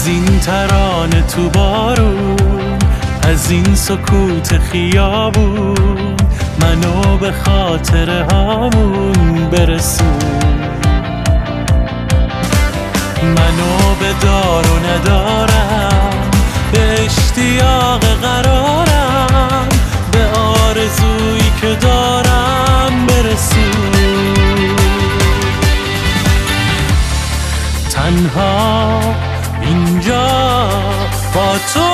از این ترانه تو بارون، از این سکوت خیابون، منو به خاطره هامون برسون. منو به دار و ندارم، به اشتیاق قرارم، به آرزویی که دارم برسون. تنها اینجا با تو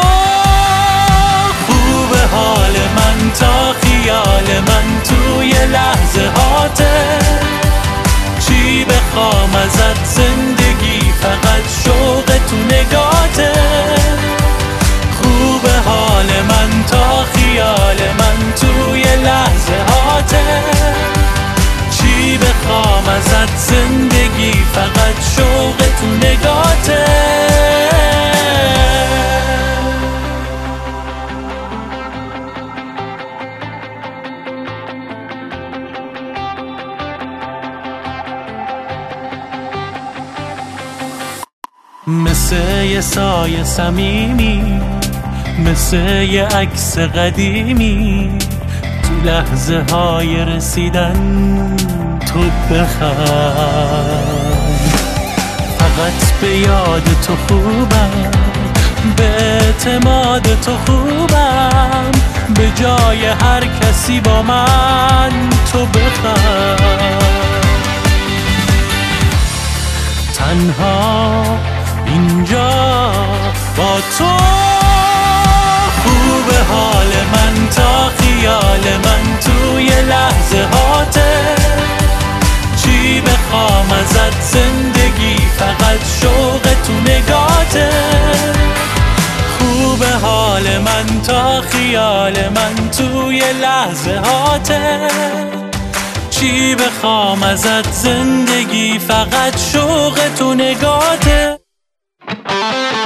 خوبه حال من تا خیال من توی لحظه هاته. چی بخوام ازت زندگی فقط شوق تو نگاته. خوبه حال من تا خیال من توی لحظه هاته. چی بخوام ازت زندگی فقط شوق تو نگاته. مثل یه سایه صمیمی، مثل یه عکس قدیمی، تو لحظه های رسیدن تو بخند. فقط به یاد تو خوبم، به اعتماد تو خوبم، به جای هر کسی با من تو بخند. تنها اینجا با تو خوبه حال من تا خیال من توی لحظه هاته. چی بخوام ازت زندگی فقط شوق تو نگاته. خوبه حال من تا خیال من توی لحظه هاته. چی بخوام ازت زندگی فقط شوق تو نگاته.